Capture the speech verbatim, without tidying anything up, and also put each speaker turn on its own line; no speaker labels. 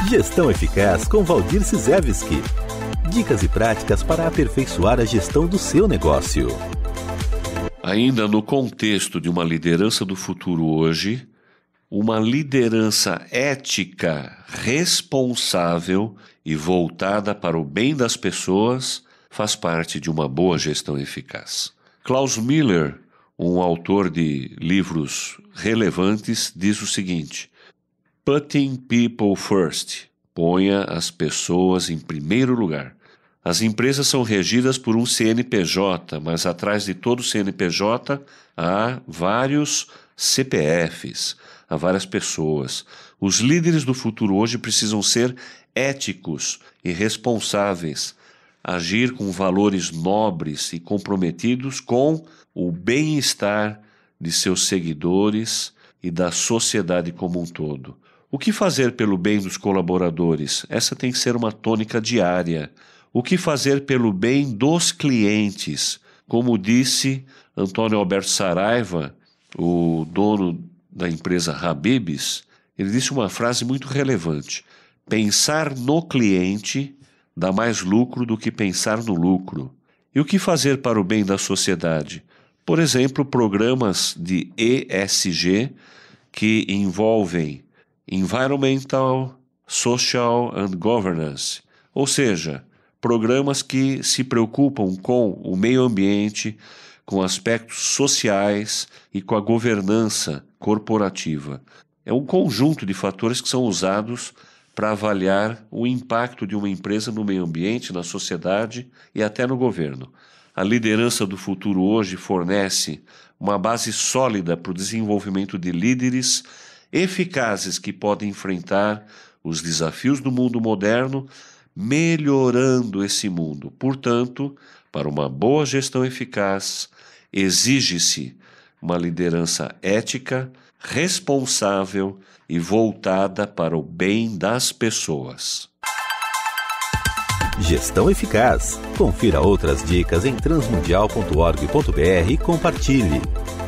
Gestão Eficaz com Valdir Sizewski. Dicas e práticas para aperfeiçoar a gestão do seu negócio.
Ainda no contexto de uma liderança do futuro hoje, uma liderança ética, responsável e voltada para o bem das pessoas faz parte de uma boa gestão eficaz. Klaus Miller, um autor de livros relevantes, diz o seguinte: Putting people first. Ponha as pessoas em primeiro lugar. As empresas são regidas por um C N P J, mas atrás de todo C N P J há vários C P Fs, há várias pessoas. Os líderes do futuro hoje precisam ser éticos e responsáveis, agir com valores nobres e comprometidos com o bem-estar de seus seguidores e da sociedade como um todo. O que fazer pelo bem dos colaboradores? Essa tem que ser uma tônica diária. O que fazer pelo bem dos clientes? Como disse Antônio Alberto Saraiva, o dono da empresa Habib's, ele disse uma frase muito relevante: pensar no cliente dá mais lucro do que pensar no lucro. E o que fazer para o bem da sociedade? Por exemplo, programas de E S G que envolvem Environmental, Social and Governance, ou seja, programas que se preocupam com o meio ambiente, com aspectos sociais e com a governança corporativa. É um conjunto de fatores que são usados para avaliar o impacto de uma empresa no meio ambiente, na sociedade e até no governo. A liderança do futuro hoje fornece uma base sólida para o desenvolvimento de líderes eficazes que podem enfrentar os desafios do mundo moderno, melhorando esse mundo. Portanto, para uma boa gestão eficaz, exige-se uma liderança ética, responsável e voltada para o bem das pessoas.
Gestão Eficaz. Confira outras dicas em transmundial ponto org ponto br e compartilhe.